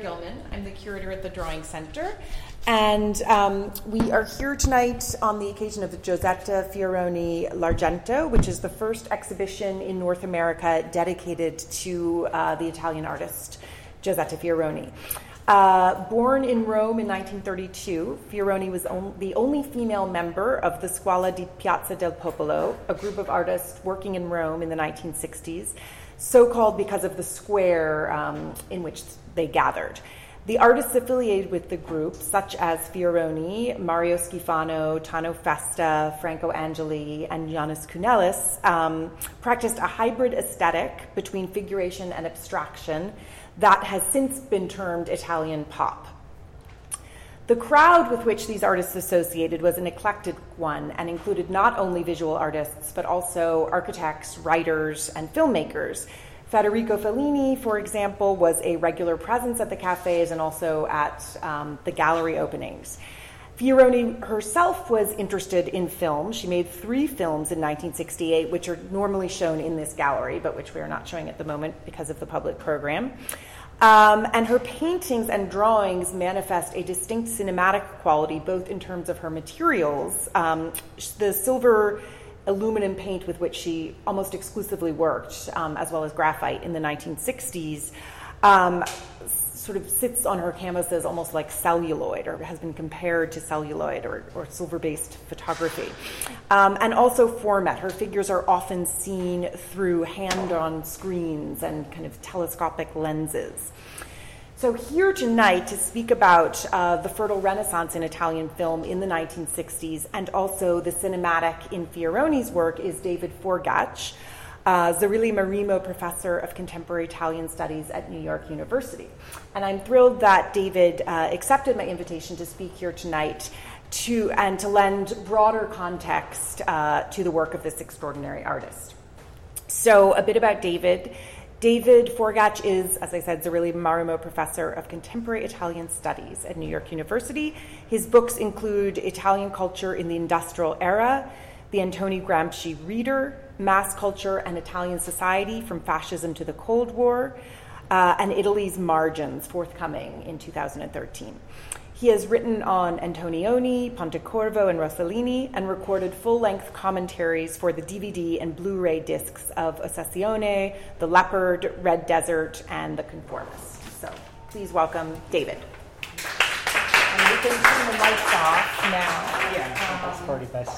Gilman. I'm the curator at the Drawing Center. And we are here tonight on the occasion of the Giuseppe Fioroni L'Argento, which is the first exhibition in North America dedicated to the Italian artist Giuseppe Fioroni. Born in Rome in 1932, Fioroni was the only female member of the Scuola di Piazza del Popolo, a group of artists working in Rome in the 1960s, so called because of the square in which they gathered. The artists affiliated with the group, such as Fioroni, Mario Schifano, Tano Festa, Franco Angeli, and Giannis Kounellis, practiced a hybrid aesthetic between figuration and abstraction that has since been termed Italian pop. The crowd with which these artists associated was an eclectic one and included not only visual artists, but also architects, writers, and filmmakers. Federico Fellini, for example, was a regular presence at the cafes and also at the gallery openings. Fioroni herself was interested in film. She made 3 films in 1968, which are normally shown in this gallery, but which we are not showing at the moment because of the public program. And her paintings and drawings manifest a distinct cinematic quality, both in terms of her materials, the silver aluminum paint with which she almost exclusively worked, as well as graphite in the 1960s, sort of sits on her canvases almost like celluloid, or has been compared to celluloid or silver-based photography. And also format. Her figures are often seen through hand-on screens and kind of telescopic lenses. So here tonight to speak about the fertile renaissance in Italian film in the 1960s and also the cinematic in Fioroni's work is David Forgach, Zerilli Marimo Professor of Contemporary Italian Studies at New York University. And I'm thrilled that David accepted my invitation to speak here tonight to lend broader context to the work of this extraordinary artist. So a bit about David. David Forgach is, as I said, Zerilli Marimo Professor of Contemporary Italian Studies at New York University. His books include Italian Culture in the Industrial Era, The Antonio Gramsci Reader, Mass Culture and Italian Society from Fascism to the Cold War, and Italy's Margins, forthcoming in 2013. He has written on Antonioni, Pontecorvo, and Rossellini, and recorded full-length commentaries for the DVD and Blu-ray discs of Ossessione, The Leopard, Red Desert, and The Conformist. So please welcome David. And we can turn the lights off now. Yeah, that's probably best.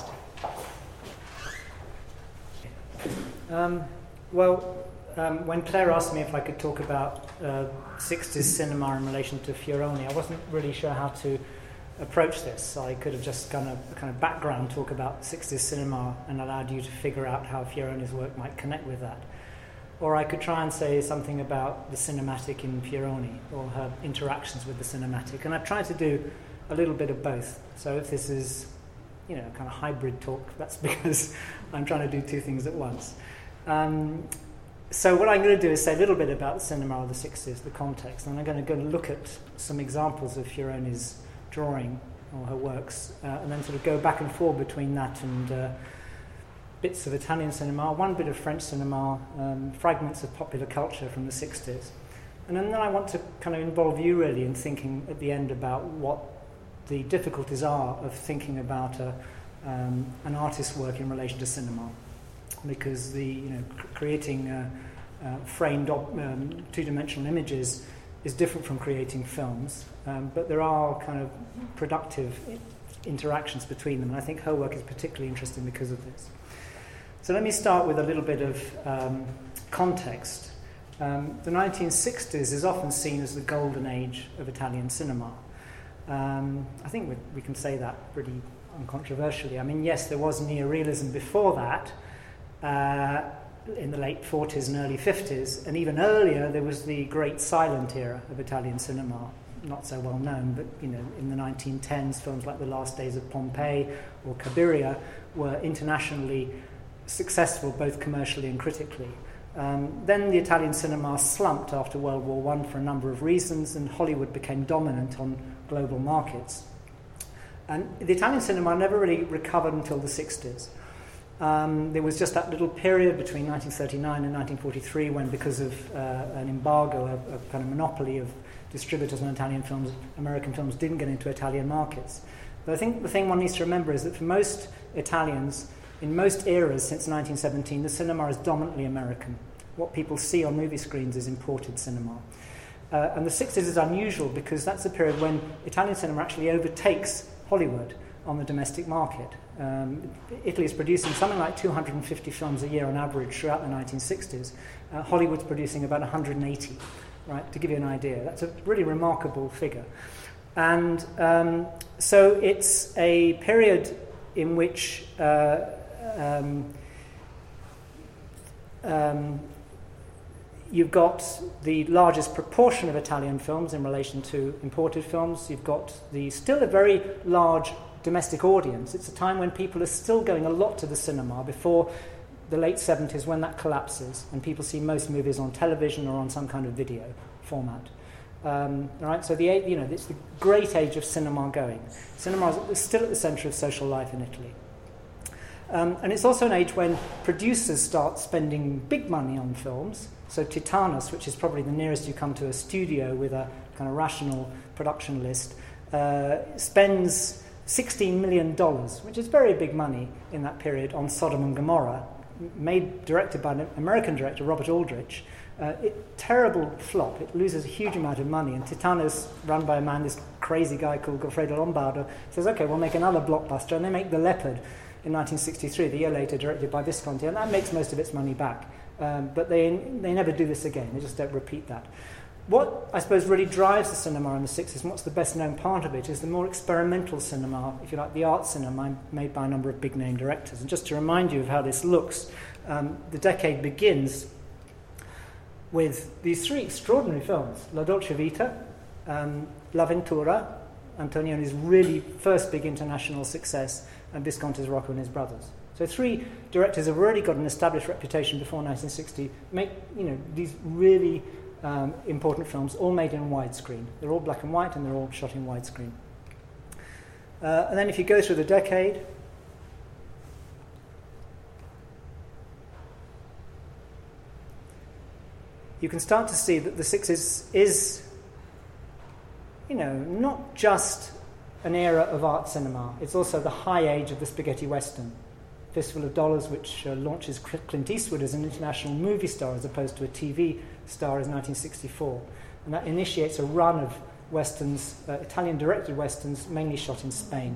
When Claire asked me if I could talk about 60s cinema in relation to Fioroni, I wasn't really sure how to approach this. I could have just done a kind of background talk about 60s cinema and allowed you to figure out how Fioroni's work might connect with that. Or I could try and say something about the cinematic in Fioroni or her interactions with the cinematic. And I've tried to do a little bit of both. So if this is, kind of hybrid talk, that's because I'm trying to do 2 things at once. So what I'm going to do is say a little bit about the cinema of the 60s, the context, and I'm going to go and look at some examples of Fioroni's drawing or her works, and then sort of go back and forth between that and bits of Italian cinema, one bit of French cinema, fragments of popular culture from the 60s. And then I want to kind of involve you really in thinking at the end about what the difficulties are of thinking about an artist's work in relation to cinema. Because creating framed 2-dimensional images is different from creating films, but there are kind of productive interactions between them, and I think her work is particularly interesting because of this. So let me start with a little bit of context. The 1960s is often seen as the golden age of Italian cinema. I think we can say that pretty uncontroversially. I mean, yes, there was neorealism before that, in the late 40s and early 50s, and even earlier there was the great silent era of Italian cinema, not so well known, but in the 1910s films like The Last Days of Pompeii or Cabiria were internationally successful both commercially and critically. Then the Italian cinema slumped after World War I for a number of reasons, and Hollywood became dominant on global markets. And the Italian cinema never really recovered until the 60s. There was just that little period between 1939 and 1943 when, because of an embargo, a kind of monopoly of distributors on American films didn't get into Italian markets. But I think the thing one needs to remember is that for most Italians, in most eras since 1917, the cinema is dominantly American. What people see on movie screens is imported cinema. And the 60s is unusual because that's a period when Italian cinema actually overtakes Hollywood on the domestic market. Italy is producing something like 250 films a year on average throughout the 1960s. Hollywood's producing about 180, right, to give you an idea. That's a really remarkable figure. And so it's a period in which you've got the largest proportion of Italian films in relation to imported films. You've got still a very large domestic audience. It's a time when people are still going a lot to the cinema before the late 70s, when that collapses and people see most movies on television or on some kind of video format. Right, so it's the great age of cinema going. Cinema is still at the centre of social life in Italy. And it's also an age when producers start spending big money on films. So Titanus, which is probably the nearest you come to a studio with a kind of rational production list, spends $16 million, which is very big money in that period, on Sodom and Gomorrah, directed by an American director, Robert Aldrich. Terrible flop. It loses a huge amount of money. And Titanus, run by this crazy guy called Goffredo Lombardo, says, okay, we'll make another blockbuster. And they make The Leopard in 1963, the year later, directed by Visconti. And that makes most of its money back. But they never do this again. They just don't repeat that. What, I suppose, really drives the cinema in the 60s, and what's the best-known part of it, is the more experimental cinema, if you like, the art cinema made by a number of big-name directors. And just to remind you of how this looks, the decade begins with these three extraordinary films: La Dolce Vita, L'Avventura, Antonioni's really first big international success, and Visconti's Rocco and His Brothers. So three directors have already got an established reputation before 1960, make these really important films, all made in widescreen. They're all black and white, and they're all shot in widescreen. And then if you go through the decade, you can start to see that the 60s is, not just an era of art cinema. It's also the high age of the spaghetti western. Fistful of Dollars, which launches Clint Eastwood as an international movie star as opposed to a TV star, is 1964. And that initiates a run of westerns, Italian-directed westerns, mainly shot in Spain.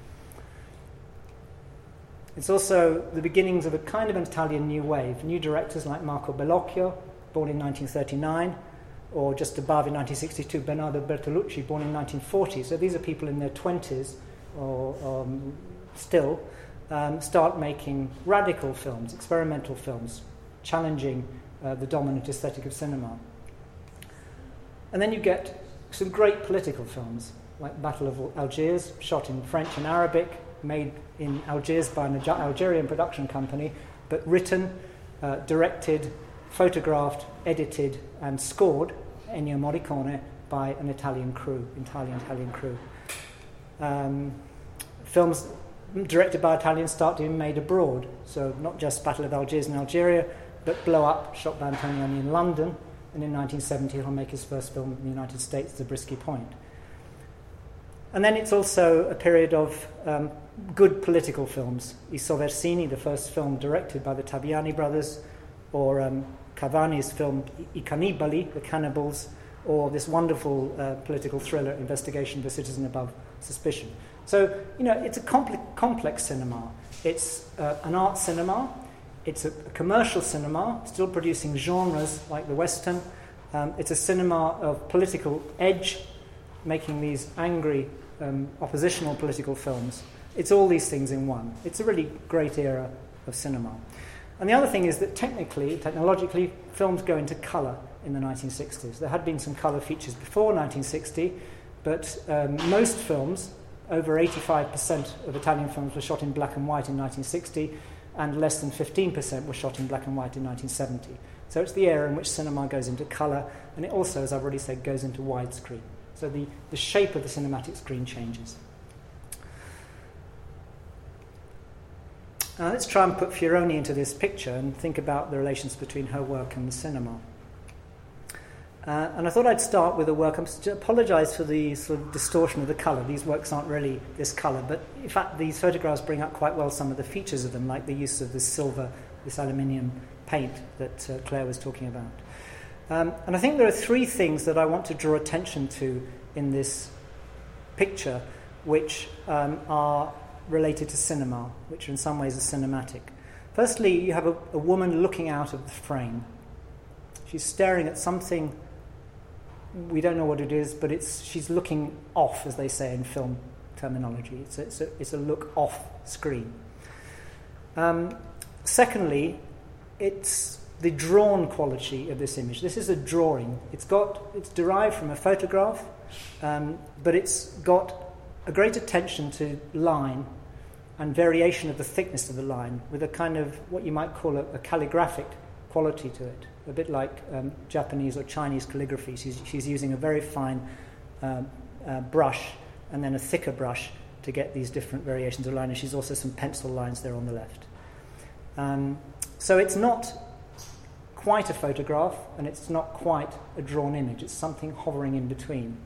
It's also the beginnings of a kind of an Italian new wave. New directors like Marco Bellocchio, born in 1939, or just above in 1962, Bernardo Bertolucci, born in 1940. So these are people in their 20s, or still, start making radical films, experimental films, challenging the dominant aesthetic of cinema. And then you get some great political films, like Battle of Algiers, shot in French and Arabic, made in Algiers by an Algerian production company, but written, directed, photographed, edited, and scored, Ennio Morricone, by an Italian crew. Films directed by Italians start to be made abroad, so not just Battle of Algiers in Algeria, but Blow Up, shot by Antonioni in London, and in 1970 he'll make his first film in the United States, Zabriskie Point. And then it's also a period of good political films. I Sovversini, the first film directed by the Taviani brothers, or Cavani's film I Cannibali, The Cannibals, or this wonderful political thriller, Investigation of a Citizen Above Suspicion. So, it's a complex cinema. It's an art cinema. It's a commercial cinema, still producing genres like the Western. It's a cinema of political edge, making these angry, oppositional political films. It's all these things in one. It's a really great era of cinema. And the other thing is that technologically, films go into colour in the 1960s. There had been some colour features before 1960, but most films, over 85% of Italian films, were shot in black and white in 1960, and less than 15% were shot in black and white in 1970. So it's the era in which cinema goes into colour, and it also, as I've already said, goes into widescreen. So the shape of the cinematic screen changes. Now let's try and put Fioroni into this picture and think about the relations between her work and the cinema. And I thought I'd start with a work. I apologise for the sort of distortion of the colour. These works aren't really this colour, but in fact these photographs bring up quite well some of the features of them, like the use of this silver, this aluminium paint that Claire was talking about. And I think there are three things that I want to draw attention to in this picture, which are related to cinema, which in some ways are cinematic. Firstly, you have a woman looking out of the frame. She's staring at something. We don't know what it is, but she's looking off, as they say in film terminology. It's a look off screen. Secondly, it's the drawn quality of this image. This is a drawing. It's derived from a photograph, but it's got a great attention to line and variation of the thickness of the line, with a kind of what you might call a calligraphic quality to it, a bit like Japanese or Chinese calligraphy. She's using a very fine brush and then a thicker brush to get these different variations of line, and she's also some pencil lines there on the left. So it's not quite a photograph, and it's not quite a drawn image. It's something hovering in between.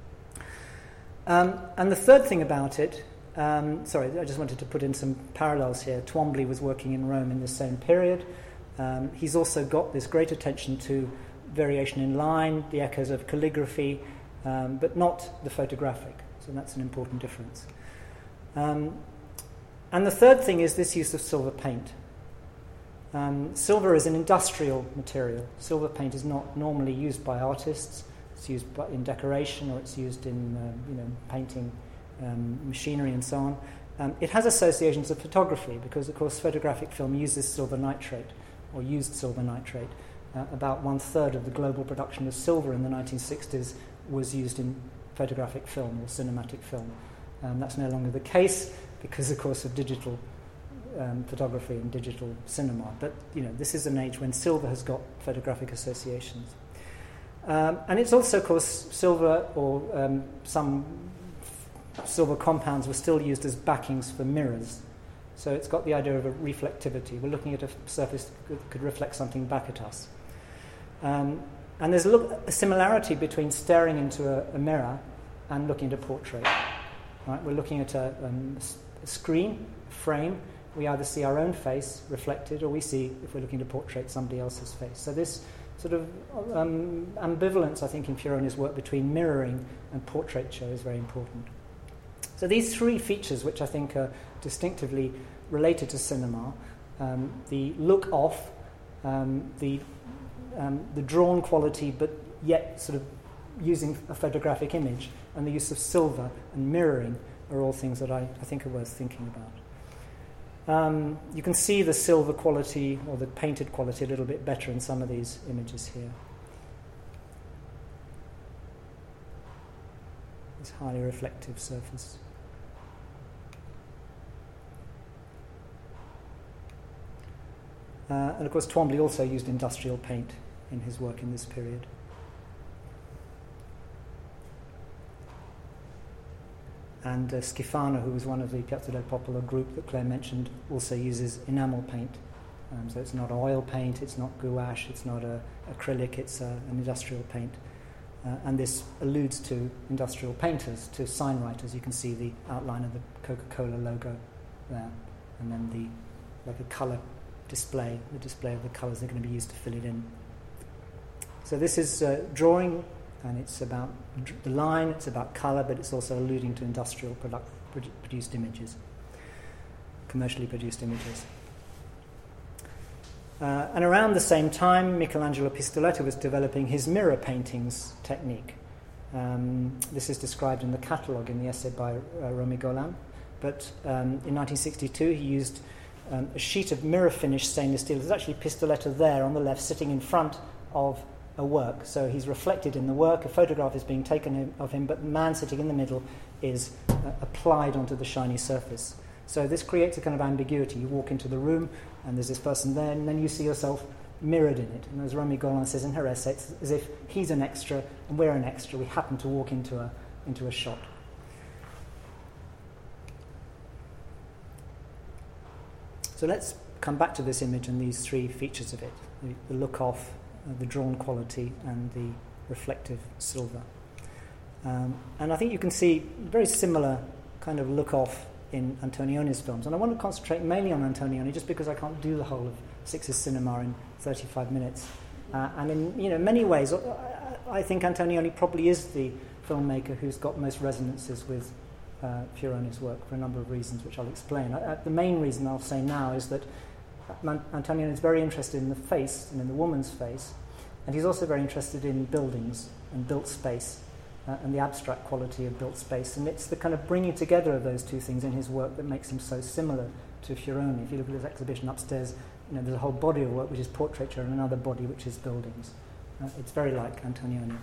And the third thing about it, sorry, I just wanted to put in some parallels here. Twombly was working in Rome in the same period. He's also got this great attention to variation in line, the echoes of calligraphy, but not the photographic. So that's an important difference. And the third thing is this use of silver paint. Silver is an industrial material. Silver paint is not normally used by artists. It's used in decoration, or it's used in painting machinery and so on. It has associations of photography because, of course, photographic film uses silver nitrate, or used silver nitrate. About 1/3 of the global production of silver in the 1960s was used in photographic film or cinematic film. That's no longer the case because, of course, of digital photography and digital cinema. But this is an age when silver has got photographic associations. And it's also, of course, silver or some silver compounds were still used as backings for mirrors. So it's got the idea of a reflectivity. We're looking at a surface that could reflect something back at us. And there's a similarity between staring into a mirror and looking at a portrait. Right? We're looking at a screen, frame. We either see our own face reflected, or we see, if we're looking at a portrait, somebody else's face. So this sort of ambivalence, I think, in Fioroni's work between mirroring and portraiture is very important. So these three features, which I think are distinctively related to cinema, the look off, the drawn quality, but yet sort of using a photographic image, and the use of silver and mirroring are all things that I think are worth thinking about. You can see the silver quality or the painted quality a little bit better in some of these images here. This highly reflective surface. And of course, Twombly also used industrial paint in his work in this period. And Schifano, who was one of the Piazza del Popolo group that Claire mentioned, also uses enamel paint. So it's not oil paint, it's not gouache, it's not acrylic, it's an industrial paint. And this alludes to industrial painters, to sign writers. You can see the outline of the Coca-Cola logo there. And then like a colour display, the display of the colours that are going to be used to fill it in. So this is drawing. And it's about the line, it's about colour, but it's also alluding to industrial produced images, commercially produced images. And around the same time, Michelangelo Pistoletto was developing his mirror paintings technique. This is described in the catalogue in the essay by Romy Golan. But in 1962, he used a sheet of mirror-finished stainless steel. There's actually Pistoletto there on the left, sitting in front of a work. So he's reflected in the work, a photograph is being taken of him, but the man sitting in the middle is applied onto the shiny surface. So this creates a kind of ambiguity. You walk into the room and there's this person there, and then you see yourself mirrored in it. And as Romy Golan says in her essay, it's as if he's an extra and we're an extra. We happen to walk into a shot. So let's come back to this image and these three features of it: the look off, the drawn quality, and the reflective silver. And I think you can see very similar kind of look-off in Antonioni's films. And I want to concentrate mainly on Antonioni just because I can't do the whole of Six's cinema in 35 minutes. And in many ways, I think Antonioni probably is the filmmaker who's got most resonances with Fioroni's work for a number of reasons, which I'll explain. The main reason I'll say now is that Antonioni is very interested in the face and in the woman's face, and he's also very interested in buildings and built space and the abstract quality of built space. And it's the kind of bringing together of those two things in his work that makes him so similar to Fioroni. If you look at his exhibition upstairs, there's a whole body of work which is portraiture and another body which is buildings. It's very like Antonioni.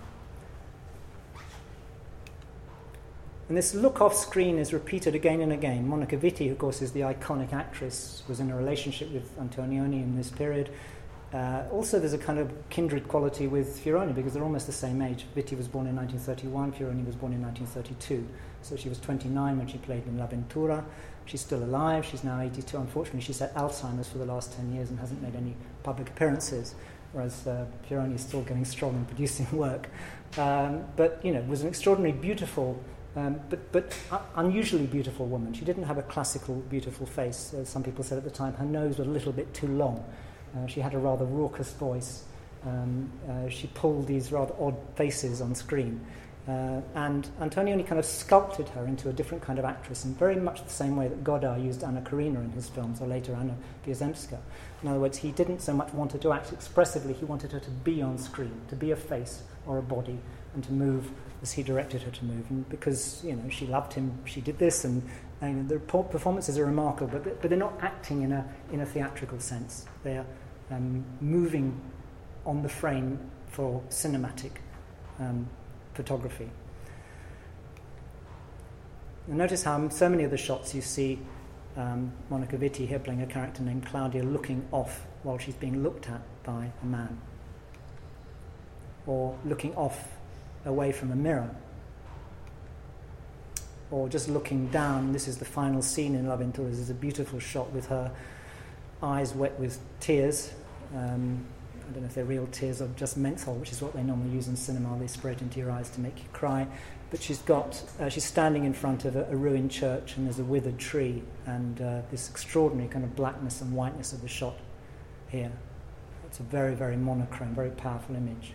And this look off screen is repeated again and again. Monica Vitti, who of course is the iconic actress, was in a relationship with Antonioni in this period. Also there's a kind of kindred quality with Fioroni because they're almost the same age. Vitti was born in 1931, Fioroni was born in 1932. So she was 29 when she played in L'Avventura. She's still alive, she's now 82. Unfortunately, she's had Alzheimer's for the last 10 years and hasn't made any public appearances, whereas Fioroni is still going strong and producing work. But was an extraordinarily beautiful, but unusually beautiful woman. She didn't have a classical, beautiful face. As some people said at the time, her nose was a little bit too long. She had a rather raucous voice. She pulled these rather odd faces on screen. And Antonioni kind of sculpted her into a different kind of actress in very much the same way that Godard used Anna Karina in his films, or later Anna Wiazemska. In other words, he didn't so much want her to act expressively, he wanted her to be on screen, to be a face or a body, and to move as he directed her to move. And because, she loved him, she did this, and the performances are remarkable, but they're not acting in a theatrical sense. They're moving on the frame for cinematic photography. And notice how so many of the shots you see Monica Vitti here playing a character named Claudia looking off while she's being looked at by a man, or looking off away from a mirror, or just looking down. This is the final scene in L'Avventura. This is a beautiful shot with her eyes wet with tears. I don't know if they're real tears or just menthol, which is what they normally use in cinema. They spray it into your eyes to make you cry. But she's standing in front of a ruined church, and there's a withered tree, and this extraordinary kind of blackness and whiteness of the shot here. It's a very, very monochrome, very powerful image.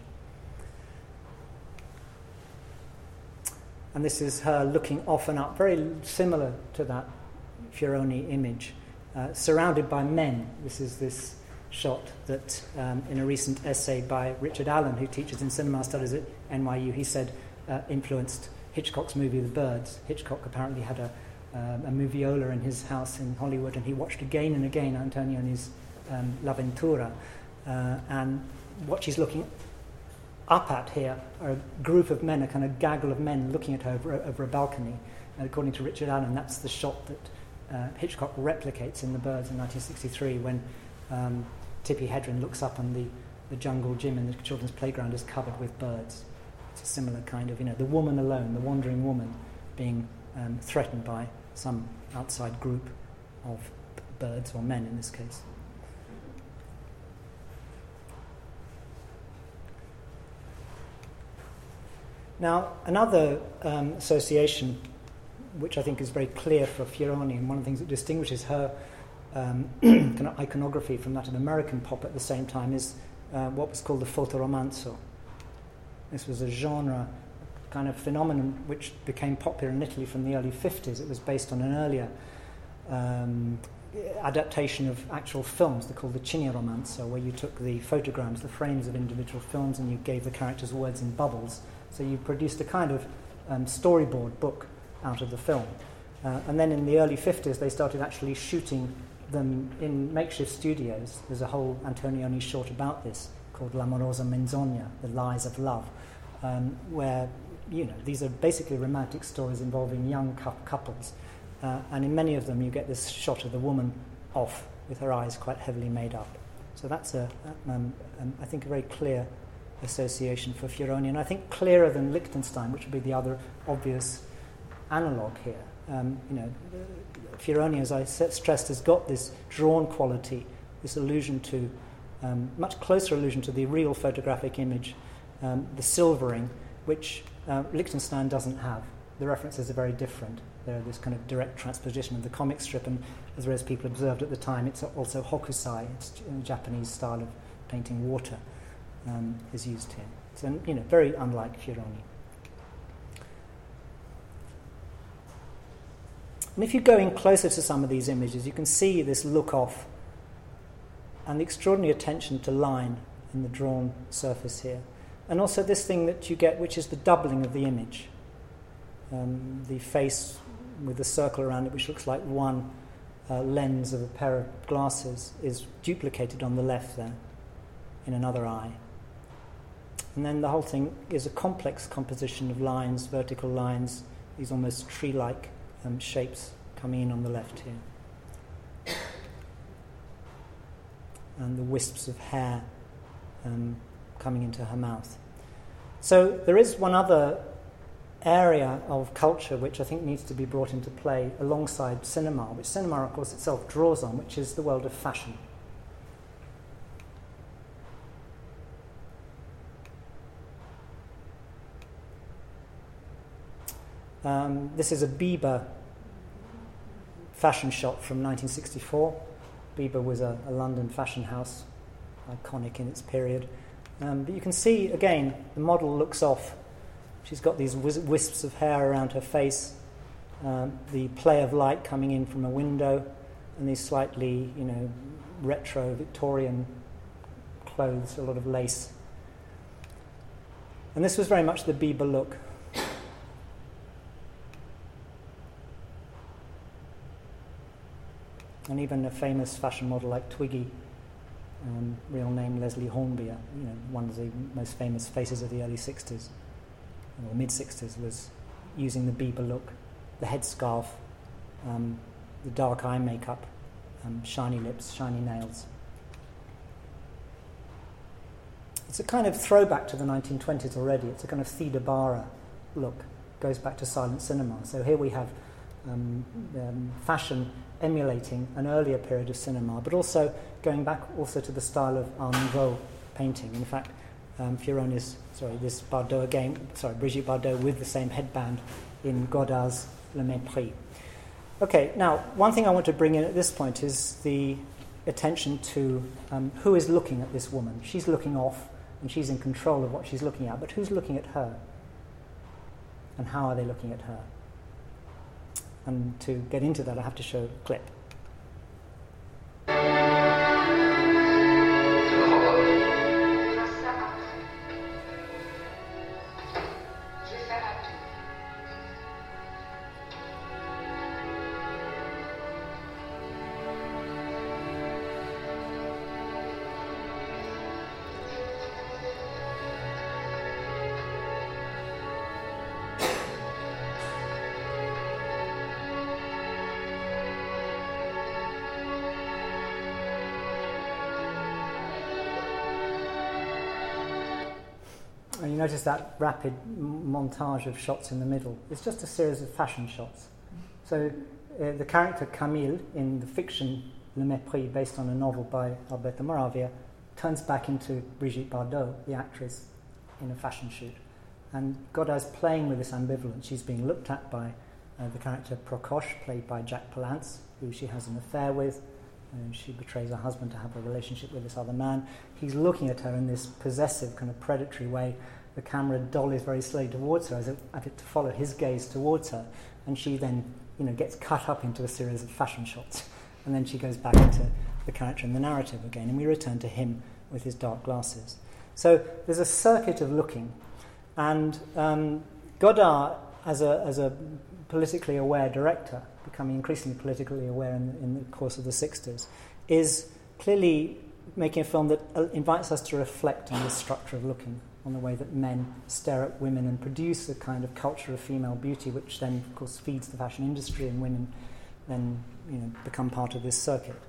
And this is her looking off and up, very similar to that Fioroni image, surrounded by men. This is this shot that in a recent essay by Richard Allen, who teaches in cinema studies at NYU, he said influenced Hitchcock's movie The Birds. Hitchcock apparently had a moviola in his house in Hollywood, and he watched again and again Antonioni's L'Avventura. And what she's looking up at here are a group of men, a kind of gaggle of men looking at her over a balcony. And according to Richard Allen, that's the shot that Hitchcock replicates in The Birds in 1963 when Tippi Hedren looks up and the jungle gym in the children's playground is covered with birds. It's a similar kind of, the woman alone, the wandering woman being threatened by some outside group of birds, or men in this case. Now, another association which I think is very clear for Fioroni, and one of the things that distinguishes her kind of iconography from that of American pop at the same time, is what was called the fotoromanzo. This was a genre, kind of phenomenon which became popular in Italy from the early 50s. It was based on an earlier adaptation of actual films. They're called the cineromanzo, where you took the photograms, the frames of individual films, and you gave the characters words in bubbles. So you produced a kind of storyboard book out of the film. And then in the early 50s, they started actually shooting them in makeshift studios. There's a whole Antonioni short about this called L'amorosa menzogna, The Lies of Love, where, these are basically romantic stories involving young couples. And in many of them, you get this shot of the woman off with her eyes quite heavily made up. So that's, I think, a very clear association for Fioroni, and I think clearer than Lichtenstein, which would be the other obvious analogue here. Fioroni, as I stressed, has got this drawn quality, this allusion to, much closer allusion to the real photographic image the silvering, which Lichtenstein doesn't have. The references are very different. They're this kind of direct transposition of the comic strip, and as various people observed at the time, it's also hokusai. It's a Japanese style of painting water is used here. So, very unlike Fioroni. And if you go in closer to some of these images, you can see this look-off and the extraordinary attention to line in the drawn surface here. And also this thing that you get, which is the doubling of the image. The face with the circle around it, which looks like one lens of a pair of glasses, is duplicated on the left there in another eye. And then the whole thing is a complex composition of lines, vertical lines, these almost tree-like shapes coming in on the left here. And the wisps of hair coming into her mouth. So there is one other area of culture which I think needs to be brought into play alongside cinema, which cinema, of course, itself draws on, which is the world of fashion. This is a Biber fashion shot from 1964. Biber was a London fashion house, iconic in its period. But you can see, again, the model looks off. She's got these wisps of hair around her face, the play of light coming in from a window, and these slightly, retro Victorian clothes, a lot of lace. And this was very much the Biber look. And even a famous fashion model like Twiggy, real name Leslie Hornby, one of the most famous faces of the early 60s, or mid-60s, was using the Biber look, the headscarf, the dark eye makeup, shiny lips, shiny nails. It's a kind of throwback to the 1920s already. It's a kind of Theda Bara look, goes back to silent cinema. So here we have fashion emulating an earlier period of cinema, but also going back also to the style of Art Nouveau painting. In fact, Brigitte Bardot with the same headband in Godard's Le Mépris. Okay, now, one thing I want to bring in at this point is the attention to who is looking at this woman. She's looking off, and she's in control of what she's looking at, but who's looking at her? And how are they looking at her? And to get into that, I have to show a clip. And you notice that rapid montage of shots in the middle. It's just a series of fashion shots. So the character Camille in the fiction Le Mépris, based on a novel by Alberto Moravia, turns back into Brigitte Bardot, the actress, in a fashion shoot. And Godard's playing with this ambivalence. She's being looked at by the character Procoche, played by Jack Palance, who she has an affair with. She betrays her husband to have a relationship with this other man. He's looking at her in this possessive, kind of predatory way. The camera dollies very slowly towards her as if to follow his gaze towards her. And she then, gets cut up into a series of fashion shots. And then she goes back into the character in the narrative again. And we return to him with his dark glasses. So there's a circuit of looking. And Godard, as a politically aware director, becoming increasingly politically aware in the course of the 60s, is clearly making a film that invites us to reflect on this structure of looking, on the way that men stare at women and produce a kind of culture of female beauty, which then, of course, feeds the fashion industry, and women then become part of this circuit.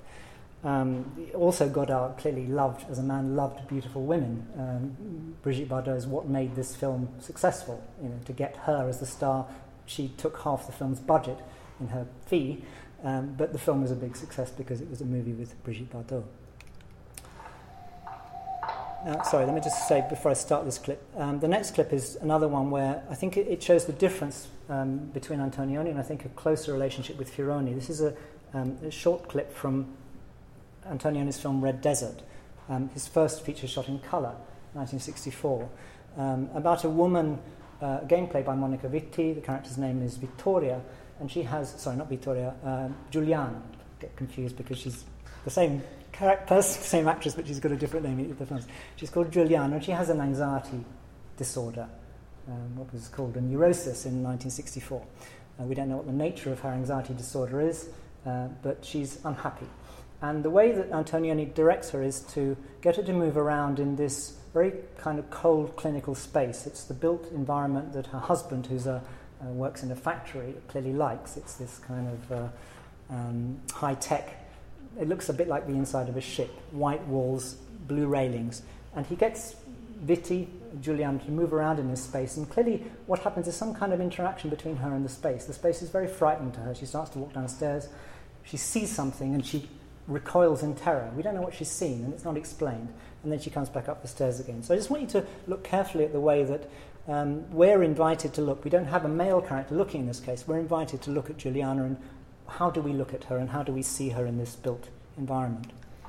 Also, Godard clearly loved, as a man, loved beautiful women. Brigitte Bardot is what made this film successful. To get her as the star, she took half the film's budget in her fee, but the film was a big success because it was a movie with Brigitte Bardot. Sorry, let me just say before I start this clip. The next clip is another one where I think it shows the difference between Antonioni and I think a closer relationship with Fioroni. This is a short clip from Antonioni's film Red Desert, his first feature shot in colour, 1964, about a woman, again played by Monica Vitti. The character's name is Vittoria, and she has, Giuliana. Get confused because she's the same person, same actress, but she's got a different name in the films. She's called Giuliana, and she has an anxiety disorder, what was called a neurosis in 1964. We don't know what the nature of her anxiety disorder is, but she's unhappy. And the way that Antonioni directs her is to get her to move around in this very kind of cold clinical space. It's the built environment that her husband, who works in a factory, clearly likes. It's this kind of high-tech. It looks a bit like the inside of a ship, white walls, blue railings. And he gets Vitti, Giuliana, to move around in this space. And clearly what happens is some kind of interaction between her and the space. The space is very frightening to her. She starts to walk downstairs. She sees something and she recoils in terror. We don't know what she's seen and it's not explained. And then she comes back up the stairs again. So I just want you to look carefully at the way that we're invited to look. We don't have a male character looking in this case. We're invited to look at Giuliana and how do we look at her and how do we see her in this built environment?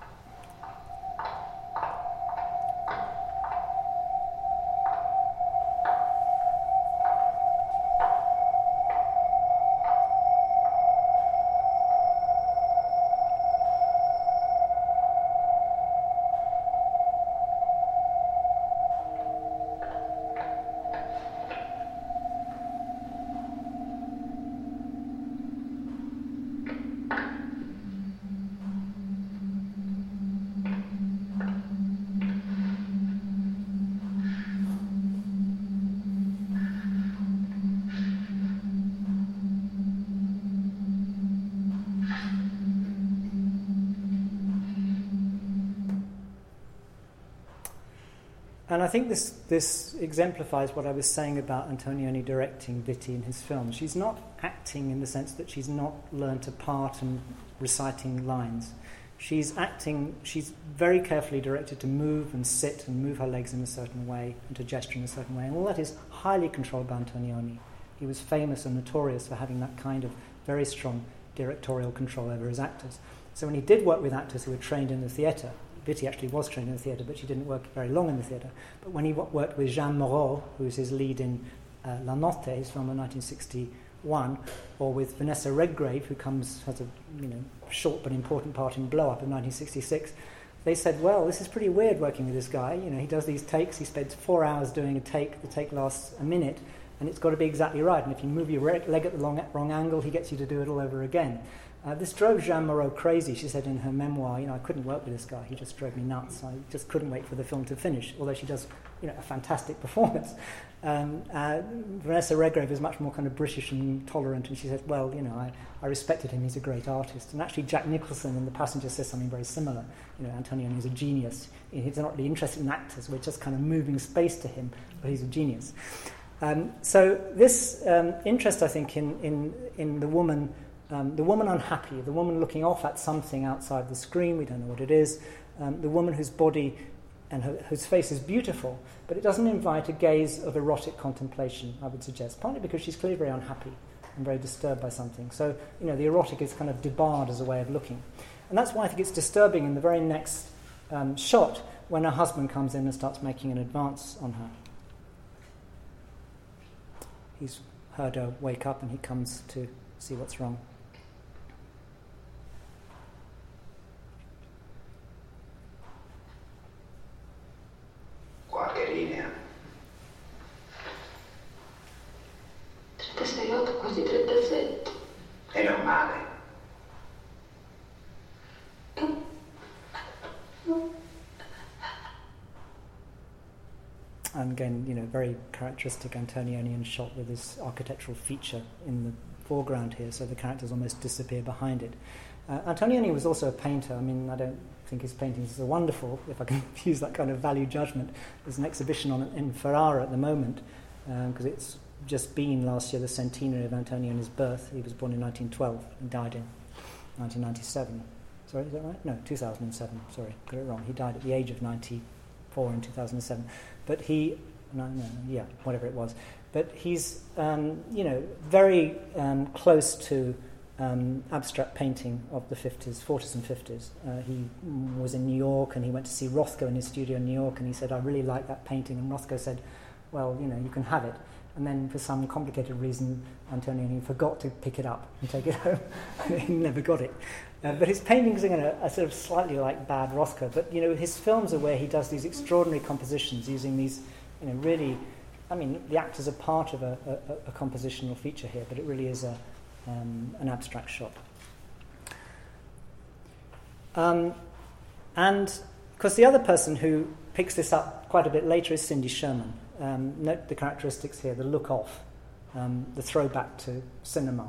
And I think this exemplifies what I was saying about Antonioni directing Vitti in his film. She's not acting in the sense that she's not learned a part and reciting lines. She's acting, she's very carefully directed to move and sit and move her legs in a certain way and to gesture in a certain way. And all that is highly controlled by Antonioni. He was famous and notorious for having that kind of very strong directorial control over his actors. So when he did work with actors who were trained in the theatre, Vitti actually was trained in the theatre, but she didn't work very long in the theatre. But when he worked with Jeanne Moreau, who was his lead in La Notte, his film in 1961, or with Vanessa Redgrave, who has a short but important part in Blow Up in 1966, they said, well, this is pretty weird working with this guy. He does these takes. He spends 4 hours doing a take. The take lasts a minute, and it's got to be exactly right. And if you move your leg at the wrong angle, he gets you to do it all over again. This drove Jeanne Moreau crazy. She said in her memoir, I couldn't work with this guy. He just drove me nuts. I just couldn't wait for the film to finish, although she does a fantastic performance. Vanessa Redgrave is much more kind of British and tolerant, and she said, well, I respected him. He's a great artist. And actually Jack Nicholson in The Passenger says something very similar. Antonioni is a genius. He's not really interested in actors. We're just kind of moving space to him, but he's a genius. So this interest, I think, in the woman unhappy, the woman looking off at something outside the screen, we don't know what it is, the woman whose body and whose face is beautiful, but it doesn't invite a gaze of erotic contemplation, I would suggest, partly because she's clearly very unhappy and very disturbed by something. So, the erotic is kind of debarred as a way of looking. And that's why I think it's disturbing in the very next shot when her husband comes in and starts making an advance on her. He's heard her wake up and he comes to see what's wrong. Qualche linea. 36, quasi 37. È normale. And again, very characteristic Antonionian shot with this architectural feature in the foreground here, so the characters almost disappear behind it. Antonioni was also a painter. I mean, I don't think his paintings are wonderful, if I can use that kind of value judgment. There's an exhibition in Ferrara at the moment, because it's just been last year the centenary of Antonioni's birth. He was born in 1912 and died in 1997. Sorry, is that right? No, 2007. Sorry, got it wrong. He died at the age of 94. 2004 and 2007. But whatever it was. But he's, very close to abstract painting of the 40s and 50s. He was in New York and he went to see Rothko in his studio in New York, and he said, I really like that painting. And Rothko said, well, you can have it. And then for some complicated reason, Antonioni forgot to pick it up and take it home. He never got it. But his paintings are sort of slightly like bad Rothko. But, his films are where he does these extraordinary compositions using these, really... the actors are part of a compositional feature here, but it really is an abstract shot. And, of course, the other person who picks this up quite a bit later is Cindy Sherman. Note the characteristics here, the look off, the throwback to cinema.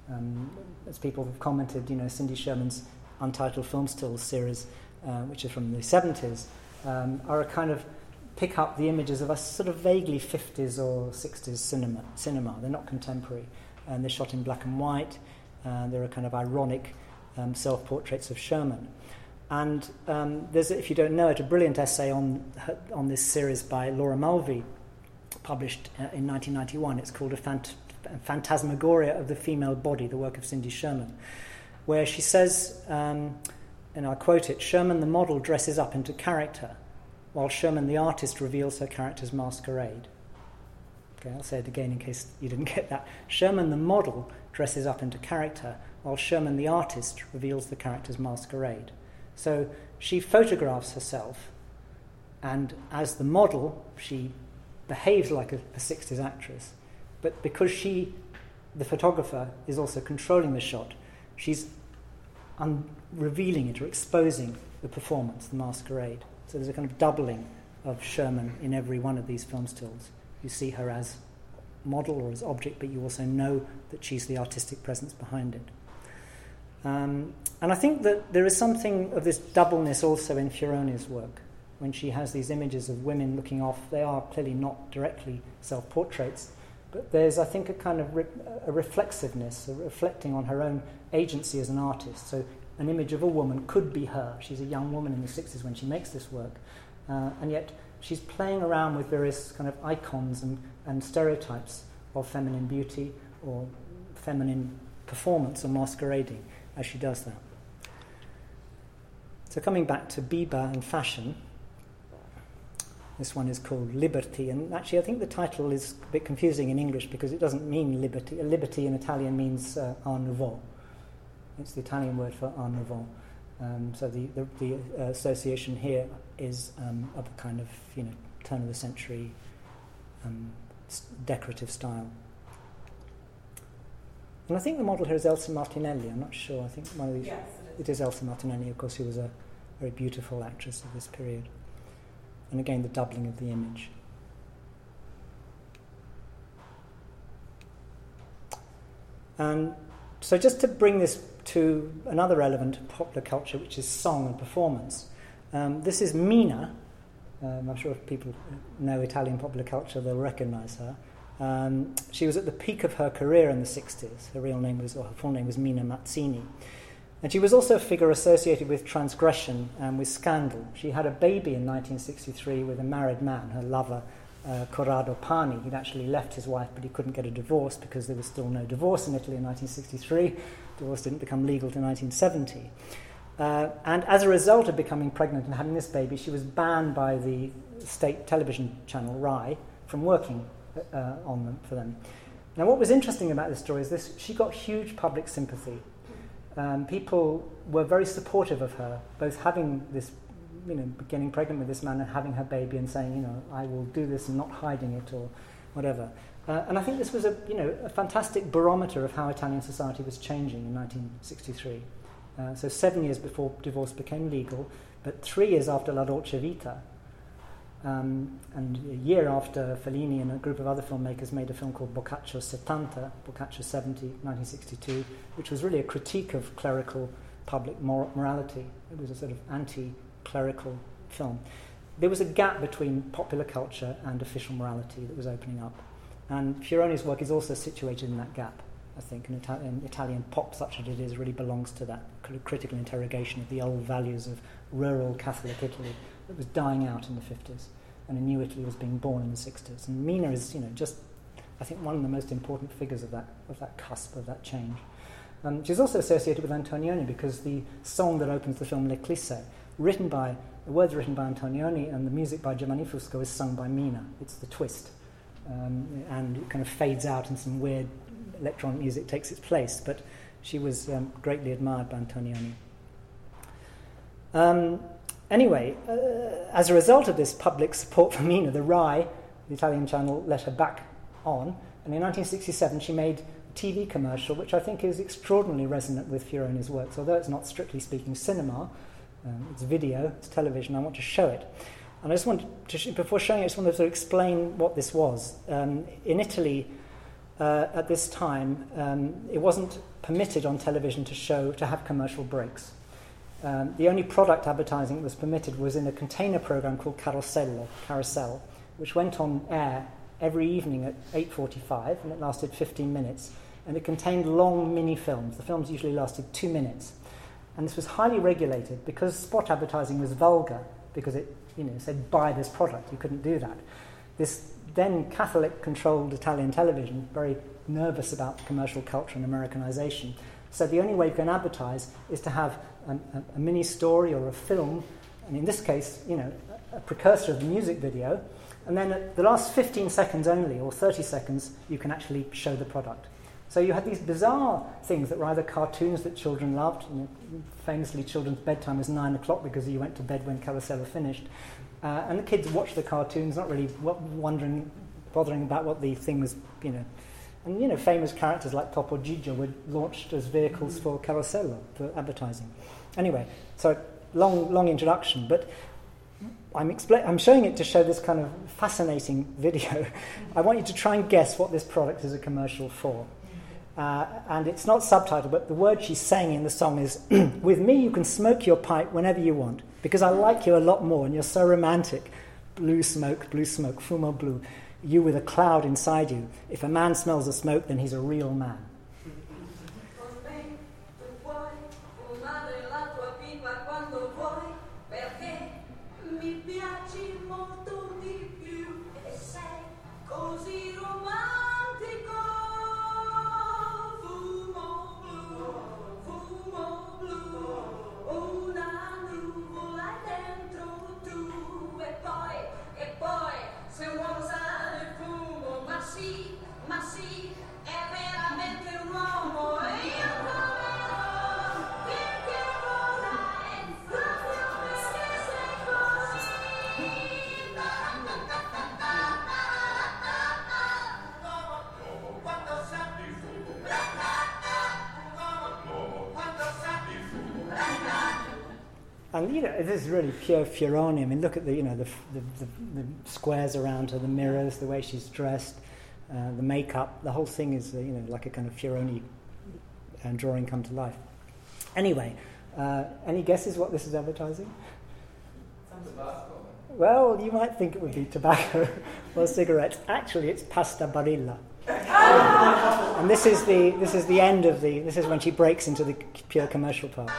As people have commented, Cindy Sherman's Untitled Film Stills series, which is from the 70s, are a kind of pick up the images of a sort of vaguely 50s or 60s cinema. They're not contemporary. And they're shot in black and white. There are kind of ironic self-portraits of Sherman. And there's, if you don't know it, a brilliant essay on this series by Laura Mulvey, published in 1991. It's called A Phantasmagoria of the Female Body, the work of Cindy Sherman, where she says, and I'll quote it, Sherman the model dresses up into character, while Sherman the artist reveals her character's masquerade. Okay, I'll say it again in case you didn't get that. Sherman the model dresses up into character, while Sherman the artist reveals the character's masquerade. So she photographs herself, and as the model, she behaves like a 60s actress. But because she, the photographer, is also controlling the shot, she's revealing it or exposing the performance, the masquerade. So there's a kind of doubling of Sherman in every one of these film stills. You see her as model or as object, but you also know that she's the artistic presence behind it. And I think that there is something of this doubleness also in Fioroni's work. When she has these images of women looking off, they are clearly not directly self-portraits, but there's, I think, a kind of a reflexiveness, a reflecting on her own agency as an artist. So an image of a woman could be her. She's a young woman in the 60s when she makes this work, and yet she's playing around with various kind of icons and stereotypes of feminine beauty or feminine performance or masquerading as she does that. So coming back to Biba and fashion, this one is called Liberty, and actually I think the title is a bit confusing in English because it doesn't mean liberty. Liberty in Italian means Art Nouveau. It's the Italian word for Art Nouveau. So the association here is of a kind of turn of the century decorative style. And I think the model here is Elsa Martinelli. I'm not sure. I think one of these. Yes, it is Elsa Martinelli, of course, who was a very beautiful actress of this period. And again, the doubling of the image. And so just to bring this to another element of popular culture, which is song and performance. This is Mina. I'm sure if people know Italian popular culture, they'll recognise her. She was at the peak of her career in the 60s. Her full name was Mina Mazzini. And she was also a figure associated with transgression and with scandal. She had a baby in 1963 with a married man, her lover, Corrado Pani. He'd actually left his wife, but he couldn't get a divorce because there was still no divorce in Italy in 1963. Divorce didn't become legal till 1970. And as a result of becoming pregnant and having this baby, she was banned by the state television channel, RAI, from working for them. Now, what was interesting about this story is this: she got huge public sympathy. People were very supportive of her, both having this, getting pregnant with this man and having her baby and saying, I will do this and not hiding it or whatever. And I think this was a fantastic barometer of how Italian society was changing in 1963. So 7 years before divorce became legal, but 3 years after La Dolce Vita, and a year after Fellini and a group of other filmmakers made a film called Boccaccio 70, 1962, which was really a critique of clerical public morality. It was a sort of anti-clerical film. There was a gap between popular culture and official morality that was opening up. And Fioroni's work is also situated in that gap, I think. And Italian pop, such as it is, really belongs to that critical interrogation of the old values of rural Catholic Italy that was dying out in the 50s, and a new Italy was being born in the 60s. And Mina is, just, I think, one of the most important figures of that cusp, of that change. She's also associated with Antonioni because the song that opens the film L'Eclisse, the words written by Antonioni and the music by Giovanni Fusco, is sung by Mina. It's the twist. And it kind of fades out and some weird electronic music takes its place. But she was greatly admired by Antonioni. Anyway, as a result of this public support for Mina, the RAI, the Italian channel, let her back on. And in 1967 she made a TV commercial, which I think is extraordinarily resonant with Fioroni's works. Although it's not strictly speaking cinema, it's video, it's television, I want to show it. And I just want to, before showing it, I just want to sort of explain what this was. In Italy, at this time, it wasn't permitted on television to have commercial breaks. The only product advertising that was permitted was in a container program called Carousel, which went on air every evening at 8:45, and it lasted 15 minutes. And it contained long mini-films. The films usually lasted 2 minutes. And this was highly regulated because spot advertising was vulgar, because it said, buy this product. You couldn't do that. This then Catholic-controlled Italian television, very nervous about commercial culture and Americanization, so the only way you can advertise is to have a mini story or a film, and in this case, a precursor of the music video, and then at the last 15 seconds only, or 30 seconds, you can actually show the product. So you had these bizarre things that were either cartoons that children loved. Famously, children's bedtime was 9 o'clock because you went to bed when Carousel finished. And the kids watched the cartoons, not really bothering about what the thing was, And, famous characters like Topo Gigio were launched as vehicles for Carosello, for advertising. Anyway, so long introduction, but I'm showing it to show this kind of fascinating video. I want you to try and guess what this product is a commercial for. And it's not subtitled, but the word she's saying in the song is, with me you can smoke your pipe whenever you want, because I like you a lot more and you're so romantic. Blue smoke, fumo blue. You with a cloud inside you. If a man smells the smoke, then he's a real man. And this is really pure Fioroni. I mean, look at the squares around her, the mirrors, the way she's dressed, the makeup. The whole thing is like a kind of Fioroni drawing come to life. Anyway, any guesses what this is advertising? Tobacco. Well, you might think it would be tobacco or cigarettes. Actually, it's pasta barilla. And this is the end of this is when she breaks into the pure commercial part.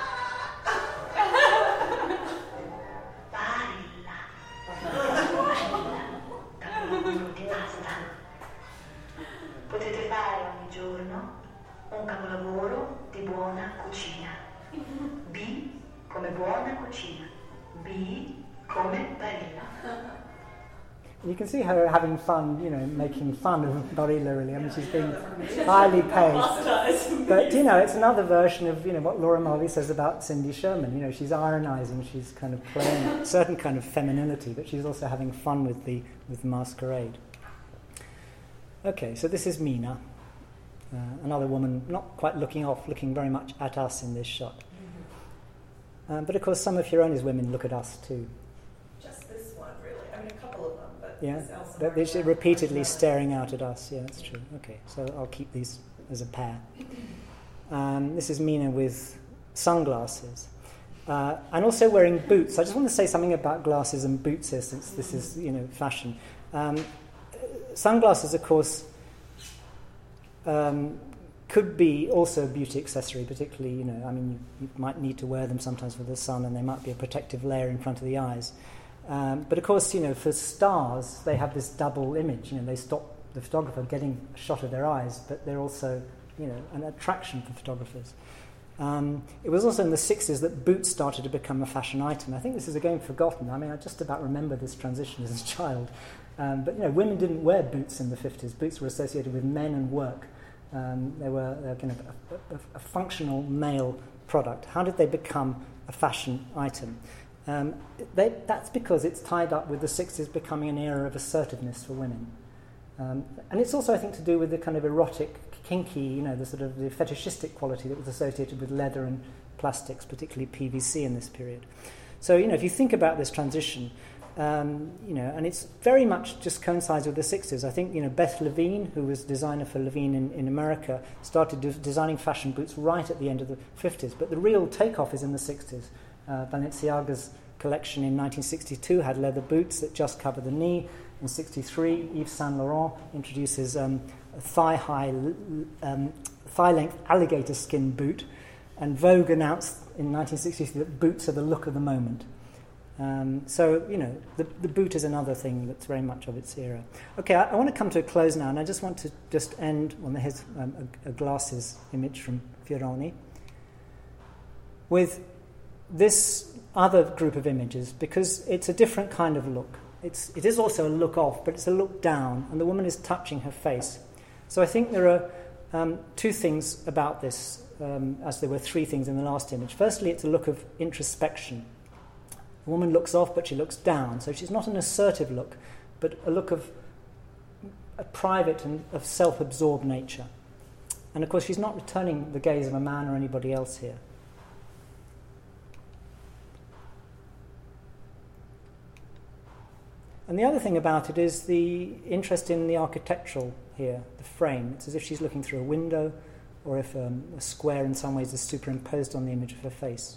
Potete fare ogni giorno un capolavoro di buona cucina. B come buona cucina. B come Barilla. You can see her having fun, making fun of Barilla, really. I mean, she's being highly paid. But, it's another version of, what Laura Mulvey says about Cindy Sherman. She's ironizing, she's kind of playing a certain kind of femininity, but she's also having fun with the masquerade. Okay, so this is Mina, another woman not quite looking very much at us in this shot. But, of course, some of Fioroni's women look at us, too. Just this one, really. I mean, a couple of them, but... Yeah, but they're repeatedly staring out at us. Yeah, that's true. Okay, so I'll keep these as a pair. This is Mina with sunglasses. And also wearing boots. I just want to say something about glasses and boots here, since this is, fashion. Sunglasses, of course, come could be also a beauty accessory, particularly, you might need to wear them sometimes for the sun, and they might be a protective layer in front of the eyes. But of course, for stars, they have this double image. They stop the photographer getting a shot of their eyes, but they're also, an attraction for photographers. It was also in the 60s that boots started to become a fashion item. I think this is again forgotten. I just about remember this transition as a child. But women didn't wear boots in the 50s. Boots were associated with men and work. They were kind of a functional male product. How did they become a fashion item? That's because it's tied up with the 60s becoming an era of assertiveness for women. And it's also, I think, to do with the kind of erotic, kinky, the sort of the fetishistic quality that was associated with leather and plastics, particularly PVC in this period. So, if you think about this transition, and it's very much just coincides with the 60s. I think, Beth Levine, who was designer for Levine in America, started designing fashion boots right at the end of the 50s. But the real takeoff is in the 60s. Balenciaga's collection in 1962 had leather boots that just cover the knee. In 63, Yves Saint Laurent introduces a thigh-length alligator skin boot. And Vogue announced in 1963 that boots are the look of the moment. The boot is another thing that's very much of its era. Okay, I want to come to a close now, and I just want to end on here's a glasses image from Fioroni with this other group of images, because it's a different kind of look. It is also a look off, but it's a look down, and the woman is touching her face. So I think there are two things about this, as there were three things in the last image. Firstly, it's a look of introspection. The woman looks off, but she looks down. So she's not an assertive look, but a look of a private and of self-absorbed nature. And of course, she's not returning the gaze of a man or anybody else here. And the other thing about it is the interest in the architectural here, the frame. It's as if she's looking through a window, or if a square in some ways is superimposed on the image of her face.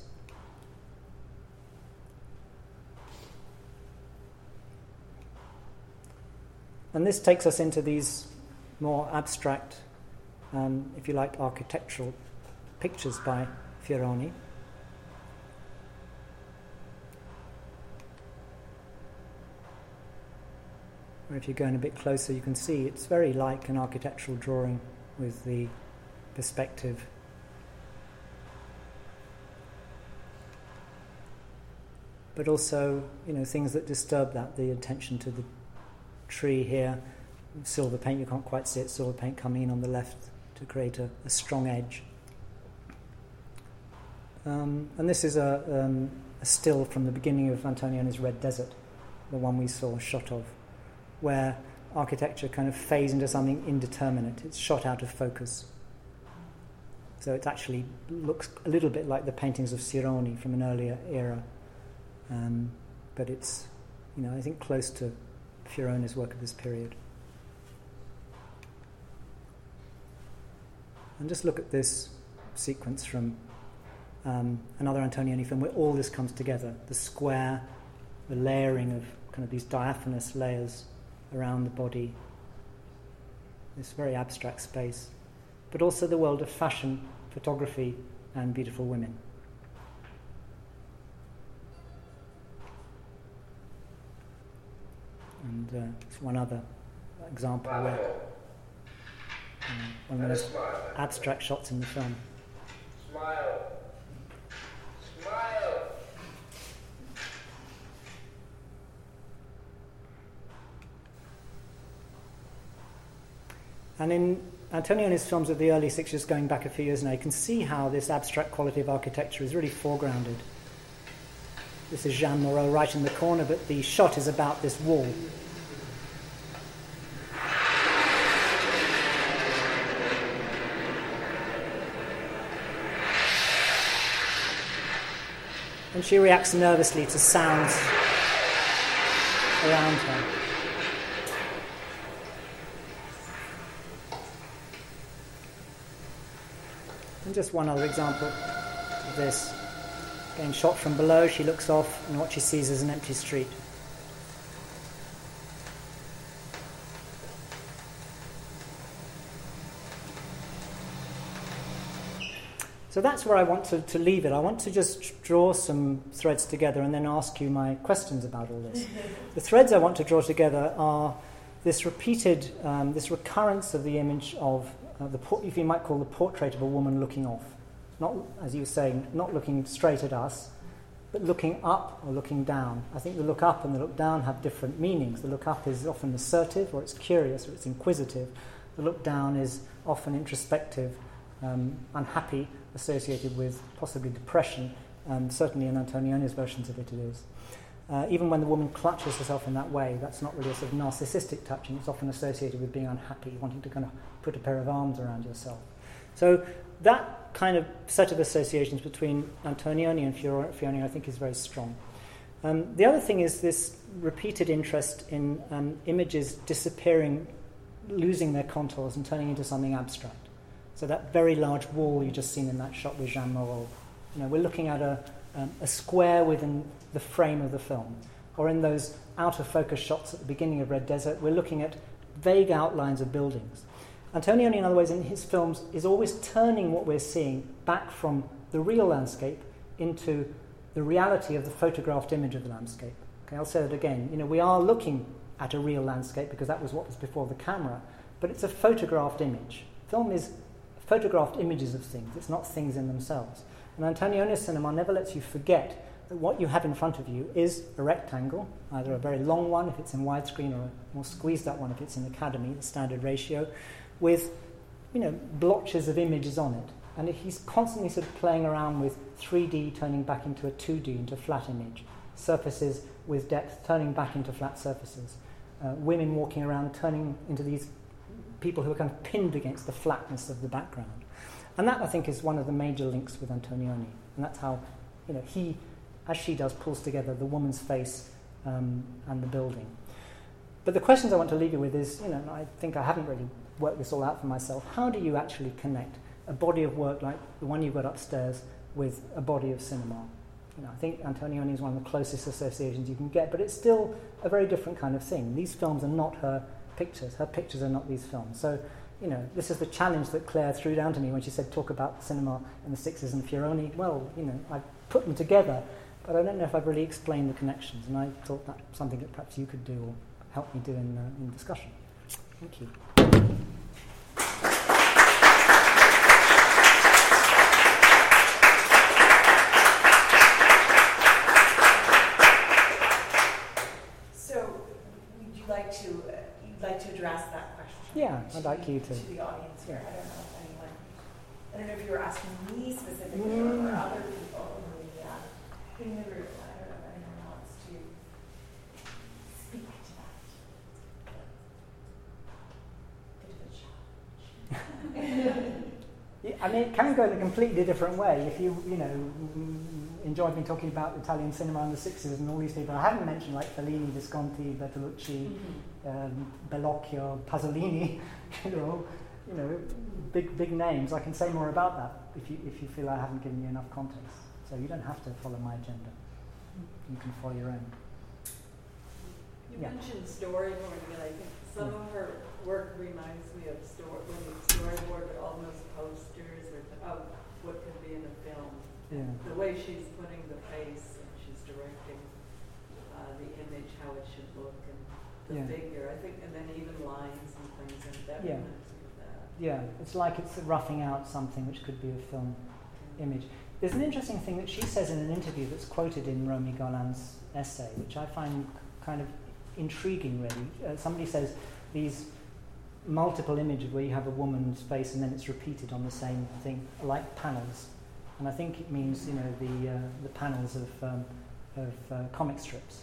And this takes us into these more abstract, if you like, architectural pictures by Fioroni. Or if you go in a bit closer, you can see it's very like an architectural drawing with the perspective. But also, things that disturb that, the attention to the tree here, silver paint, you can't quite see it, silver paint coming in on the left to create a strong edge. And this is a still from the beginning of Antonioni's Red Desert, the one we saw a shot of, where architecture kind of fades into something indeterminate. It's shot out of focus. So it actually looks a little bit like the paintings of Sironi from an earlier era. But it's, I think close to Fioroni's work of this period. And just look at this sequence from another Antonioni film where all this comes together. The square, the layering of kind of these diaphanous layers around the body, this very abstract space, but also the world of fashion, photography, and beautiful women. And it's one other example where one of the most abstract shots in the film. Smile. Smile. And in Antonioni's films of the early 60s, going back a few years now, you can see how this abstract quality of architecture is really foregrounded. This is Jeanne Moreau right in the corner, but the shot is about this wall. And she reacts nervously to sounds around her. And just one other example of this. Again, shot from below, she looks off, and what she sees is an empty street. So that's where I want to leave it. I want to just draw some threads together and then ask you my questions about all this. The threads I want to draw together are this repeated, this recurrence of the image of if you might call the portrait of a woman looking off. Not, as you were saying, not looking straight at us, but looking up or looking down. I think the look up and the look down have different meanings. The look up is often assertive, or it's curious, or it's inquisitive. The look down is often introspective, unhappy, associated with possibly depression. Certainly in Antonioni's versions of it is. Even when the woman clutches herself in that way, that's not really a sort of narcissistic touching. It's often associated with being unhappy, wanting to kind of put a pair of arms around yourself. So that kind of set of associations between Antonioni and Fioroni, I think, is very strong. The other thing is this repeated interest in images disappearing, losing their contours and turning into something abstract. So that very large wall you just seen in that shot with Jean Moreau. We're looking at a square within the frame of the film. Or in those out-of-focus shots at the beginning of Red Desert, we're looking at vague outlines of buildings. Antonioni, in other ways, in his films, is always turning what we're seeing back from the real landscape into the reality of the photographed image of the landscape. Okay, I'll say that again. We are looking at a real landscape because that was what was before the camera, but it's a photographed image. Film is photographed images of things. It's not things in themselves. And Antonioni's cinema never lets you forget that what you have in front of you is a rectangle, either a very long one if it's in widescreen or a more squeezed out one if it's in Academy, the standard ratio, with blotches of images on it. And he's constantly sort of playing around with 3D turning back into a 2D, into a flat image, surfaces with depth turning back into flat surfaces, women walking around turning into these people who are kind of pinned against the flatness of the background. And that, I think, is one of the major links with Antonioni. And that's how, he, as she does, pulls together the woman's face and the building. But the questions I want to leave you with is, I think I haven't really worked this all out for myself. How do you actually connect a body of work like the one you've got upstairs with a body of cinema? I think Antonioni is one of the closest associations you can get, but it's still a very different kind of thing. These films are not her pictures. Her pictures are not these films. So, this is the challenge that Claire threw down to me when she said, talk about cinema in the 60s and Fioroni. Well, I put them together, but I don't know if I've really explained the connections, and I thought that's something that perhaps you could do or help me do in discussion. Thank you. You'd like to address that question? Yeah, I'd like you to. To the audience here. Yeah. I don't know if you were asking me specifically or other people in the group. I don't know if anyone wants to speak to that. Bit of a challenge. Yeah, it can go in a completely different way. If you enjoyed me talking about Italian cinema in the 60s and all these people I haven't mentioned, like Fellini, Visconti, Bertolucci, Bellocchio, Pasolini, big names. I can say more about that if you feel I haven't given you enough context. So you don't have to follow my agenda. You can follow your own. You mentioned storyboarding, and I think some of her work reminds me of when you storyboard almost posters of what could be in a film. Yeah. The way she's putting the face and she's directing the image, how it should look, and the figure. I think, and then even lines and things, and that reminds me of that. Yeah, it's like it's roughing out something which could be a film image. There's an interesting thing that she says in an interview that's quoted in Romy Garland's essay, which I find kind of intriguing, really. Somebody says these multiple images where you have a woman's face and then it's repeated on the same thing, like panels. And I think it means, the panels of comic strips.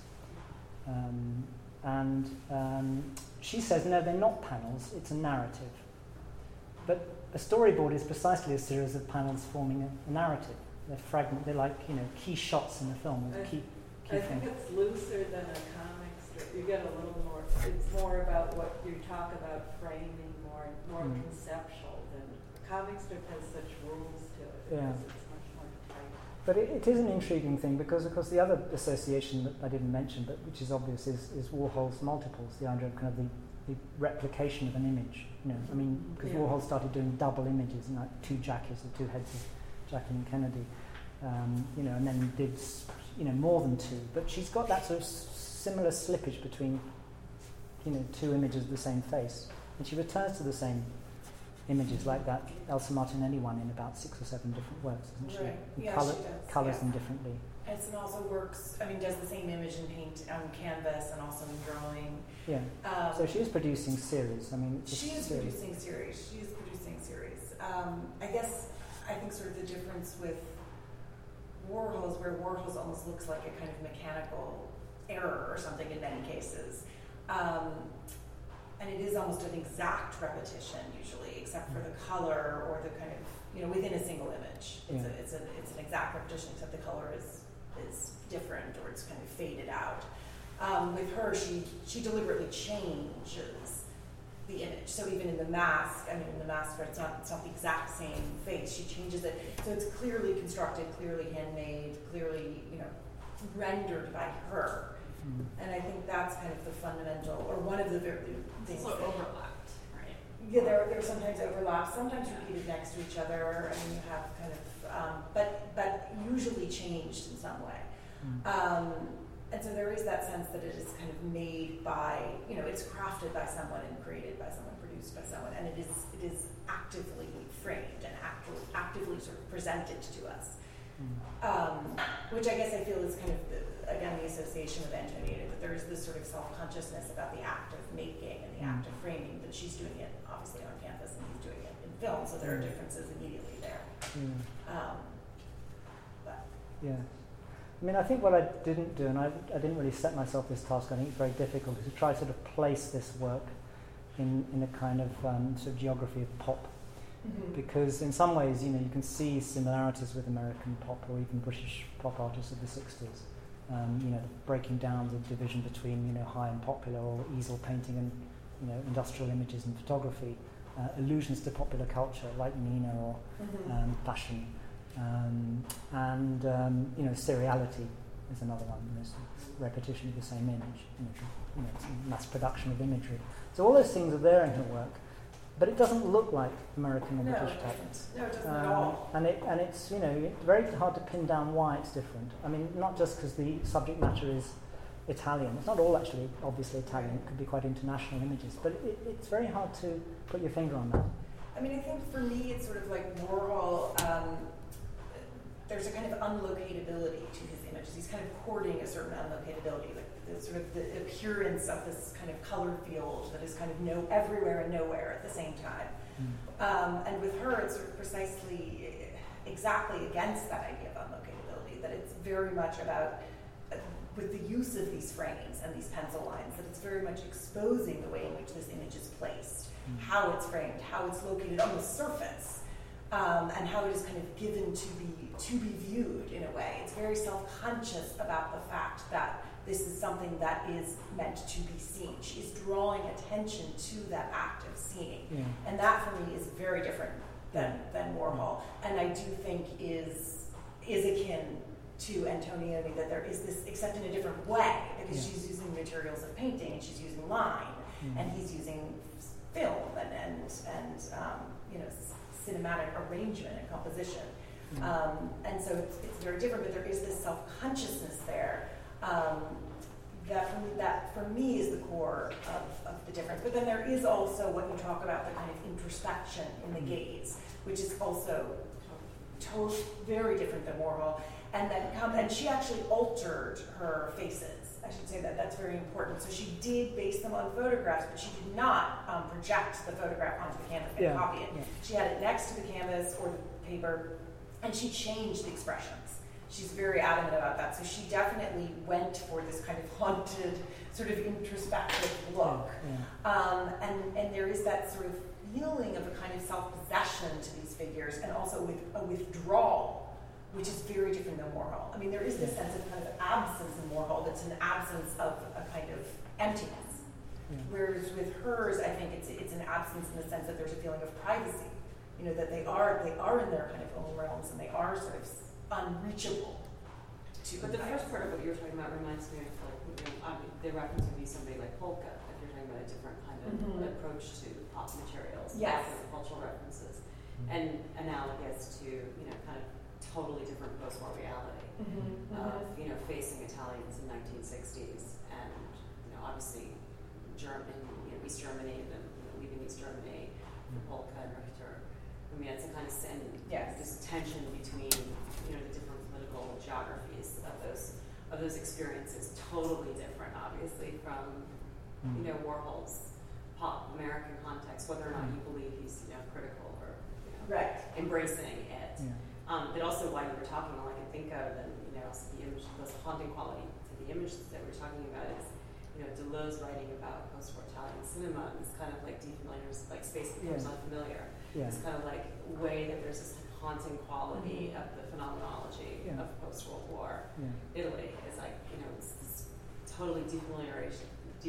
She says, no, they're not panels, it's a narrative. But a storyboard is precisely a series of panels forming a narrative. They're like, key shots in the film. Key I think it's looser than a comic strip. You get a little more, it's more about what you talk about framing, more conceptual than a comic strip has such rules to it. Yeah. It's much more tight. But it is an intriguing thing because, of course, the other association that I didn't mention, but which is obvious, is Warhol's multiples, the idea of kind of the replication of an image. Because Warhol started doing double images, and like two jackets or two heads of Jacqueline Kennedy, and then did more than 2. But she's got that sort of similar slippage between 2 images of the same face, and she returns to the same images like that Elsa Martinelli one in about 6 or 7 different works, doesn't she? Right. And Yeah, she does. colours Yeah. them differently. And also works, does the same image in paint on canvas and also in drawing. Yeah. So she is producing series. It's She is producing series. I think sort of the difference with Warhol is where Warhol's almost looks like a kind of mechanical error or something in many cases. And it is almost an exact repetition usually, except for the color or the kind of, within a single image. It's an exact repetition, except the color is different or it's kind of faded out. With her, she deliberately changes the image. So even in the mask, it's not the exact same face. She changes it. So it's clearly constructed, clearly handmade, clearly, rendered by her. And I think that's kind of the fundamental, or one of the very things. So overlapped, right? Yeah, there are sometimes overlaps, sometimes repeated next to each other, and you have kind of, but usually changed in some way. And so there is that sense that it is kind of made by, it's crafted by someone and created by someone, produced by someone, and it is actively framed and actively sort of presented to us. Which I guess I feel is kind of, the association with Antonietta, that there is this sort of self-consciousness about the act of making and the act of framing, but she's doing it obviously on canvas and he's doing it in film, so there are differences immediately there. I think what I didn't do, and I didn't really set myself this task, I think it's very difficult, is to try to sort of place this work in a kind of sort of geography of pop. Because in some ways, you can see similarities with American pop or even British pop artists of the 60s. Breaking down the division between, high and popular, or easel painting and, industrial images and photography, allusions to popular culture like Nina or fashion, and seriality is another one. Repetition of the same image, mass production of imagery. So all those things are there in her work. But it doesn't look like American or British types. No, it doesn't at all. And it's very hard to pin down why it's different. Not just because the subject matter is Italian. It's not all actually obviously Italian. It could be quite international images. But it's very hard to put your finger on that. I think for me it's sort of like Warhol. There's a kind of unlocatability to his images. He's kind of courting a certain unlocatability, like the sort of the appearance of this kind of color field that is kind of everywhere and nowhere at the same time. And with her, it's sort of precisely exactly against that idea of unlocatability, that it's very much about, with the use of these frames and these pencil lines, that it's very much exposing the way in which this image is placed, how it's framed, how it's located on the surface. And how it is kind of given to be viewed in a way. It's very self-conscious about the fact that this is something that is meant to be seen. She is drawing attention to that act of seeing. And that for me is very different than Warhol. And I do think is akin to Antonioni, that there is this, except in a different way, because she's using materials of painting and she's using line, and he's using film and cinematic arrangement and composition. And so it's very different, but there is this self-consciousness there that for me is the core of the difference. But then there is also what you talk about, the kind of introspection in the gaze, which is also very different than Warhol. And she actually altered her faces. I should say that's very important. So she did base them on photographs, but she did not project the photograph onto the canvas and copy it. She had it next to the canvas or the paper, and she changed the expressions. She's very adamant about that. So she definitely went for this kind of haunted, sort of introspective look. And there is that sort of feeling of a kind of self-possession to these figures, and also with a withdrawal, which is very different than Warhol. There is this sense of kind of absence in Warhol that's an absence of a kind of emptiness. Whereas with hers, I think it's an absence in the sense that there's a feeling of privacy. That they are in their kind of own realms, and they are sort of unreachable. But the first part of what you're talking about reminds me of the reference would be somebody like Polka, if you're talking about a different kind of approach to pop materials. Yes. Cultural references. And analogous to, kind of totally different post-war reality of, you know, facing Italians in 1960s and, you know, obviously East Germany and then, you know, leaving East Germany for Polka and Richter. I mean, it's a kind of this tension between, you know, the different political geographies of those experiences, totally different, obviously, from, you know, Warhol's pop American context, whether or not you believe he's, you know, critical or, you know, embracing it. But also, while you were talking, all I can think of, and, you know, also the image, the haunting quality to the image that we're talking about is, you know, Deleuze writing about post-war Italian cinema and this kind of like defamiliars, like space becomes unfamiliar. This kind of like way that there's this haunting quality of the phenomenology of post-World War Italy is like, you know, it's this totally defamiliarization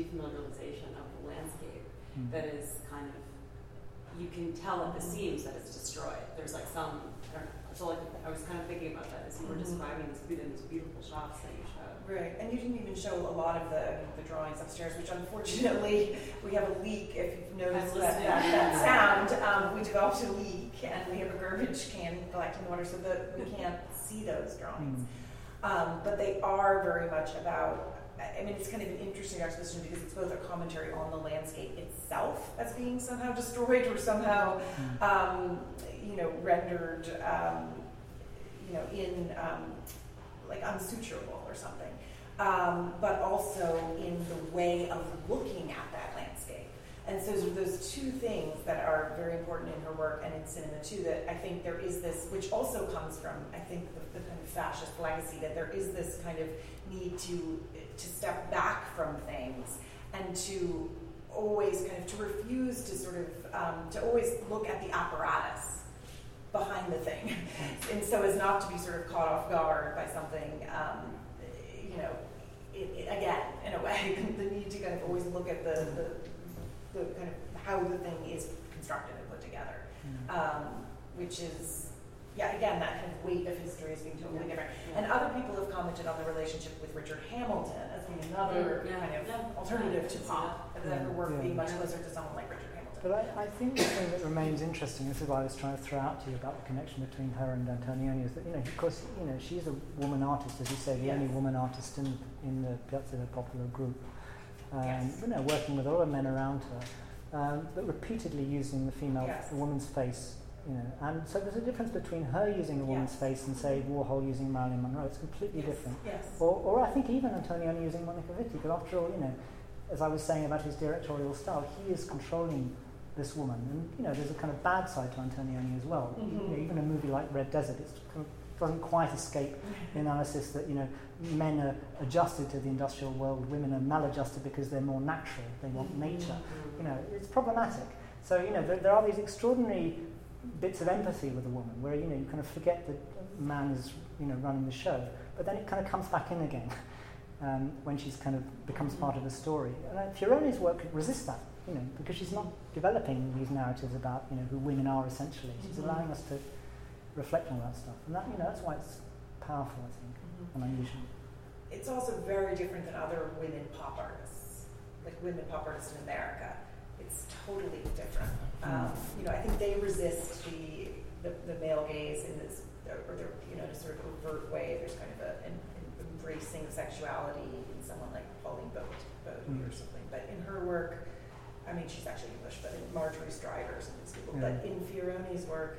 of the landscape that is kind of, you can tell at the seams that it's destroyed. There's like some, I don't know, so like I was kind of thinking about that as you were describing these beautiful shots that you showed. Right, and you didn't even show a lot of the drawings upstairs, which unfortunately we have a leak. If you've noticed that sound, we developed a leak, and we have a garbage can collecting water, so that we can't see those drawings. But they are very much about. I mean, it's kind of an interesting exposition because it's both a commentary on the landscape itself as being somehow destroyed or somehow, you know, rendered, you know, in like unsuturable or something, but also in the way of looking at that landscape. And so those two things that are very important in her work and in cinema too, that I think there is this, which also comes from, I think, the kind of fascist legacy, that there is this kind of need to step back from things and to always kind of, to refuse to sort of, to always look at the apparatus behind the thing, and so as not to be sort of caught off guard by something, you know, again, in a way, the need to kind of always look at the kind of how the thing is constructed and put together, which is, again, that kind of weight of history is being totally different. And other people have commented on the relationship with Richard Hamilton as being another kind of alternative to pop, that her work being much closer to someone like Richard Hamilton. But I think the thing that remains interesting, this is what I was trying to throw out to you about the connection between her and Antonioni, is that, you know, of course, you know, she's a woman artist, as you say, the only woman artist in the Piazza del Popolo group. You know, working with a lot of men around her, but repeatedly using the woman's face, you know. And so there's a difference between her using a woman's face and, say, Warhol using Marilyn Monroe. It's completely different. Or I think even Antonioni using Monica Vitti, because after all, you know, as I was saying about his directorial style, he is controlling this woman. And, you know, there's a kind of bad side to Antonioni as well. You know, even a movie like Red Desert, it doesn't quite escape the analysis that, you know, men are adjusted to the industrial world, women are maladjusted because they're more natural, they want nature. You know, it's problematic. So, you know, there are these extraordinary bits of empathy with a woman where, you know, you kind of forget that a man is, you know, running the show, but then it kind of comes back in again when she's kind of becomes part of the story. And Fioroni's work resists that, you know, because she's not developing these narratives about, you know, who women are essentially. She's allowing us to reflect on that stuff. And that, you know, that's why it's powerful, I think, and unusual. It's also very different than other women pop artists, like women pop artists in America. It's totally different. You know, I think they resist the male gaze in this, or their, you know, in a sort of overt way. There's kind of an embracing sexuality in someone like Pauline Bodie or something. But in her work, I mean, she's actually English, but in Marjorie Strivers and these people. But in Fioroni's work,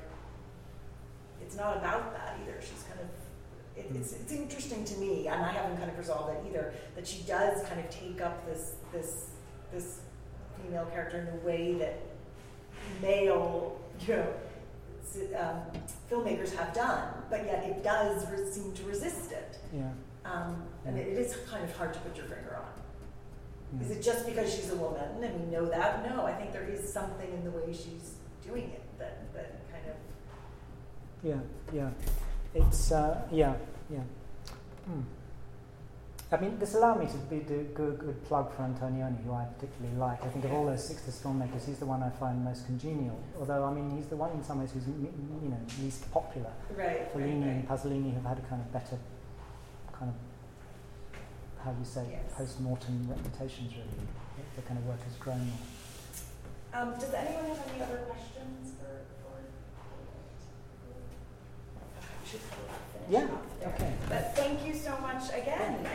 it's not about that either. She's kind of, it's interesting to me, and I haven't kind of resolved that either, that she does kind of take up this female character in the way that male, you know, filmmakers have done, but yet it does seem to resist it. And it is kind of hard to put your finger on. Is it just because she's a woman and we know that? No, I think there is something in the way she's doing it that kind of... It's, I mean, this allowed me to do a good plug for Antonioni, who I particularly like. I think of all those 60s filmmakers, he's the one I find most congenial. Although, I mean, he's the one in some ways who's, you know, least popular. Fellini and Pasolini have had a kind of better, kind of, how do you say, post-mortem reputations, really. The kind of work has grown more. Does anyone have any other questions for finish Yeah, off there. okay. But thank you so much again.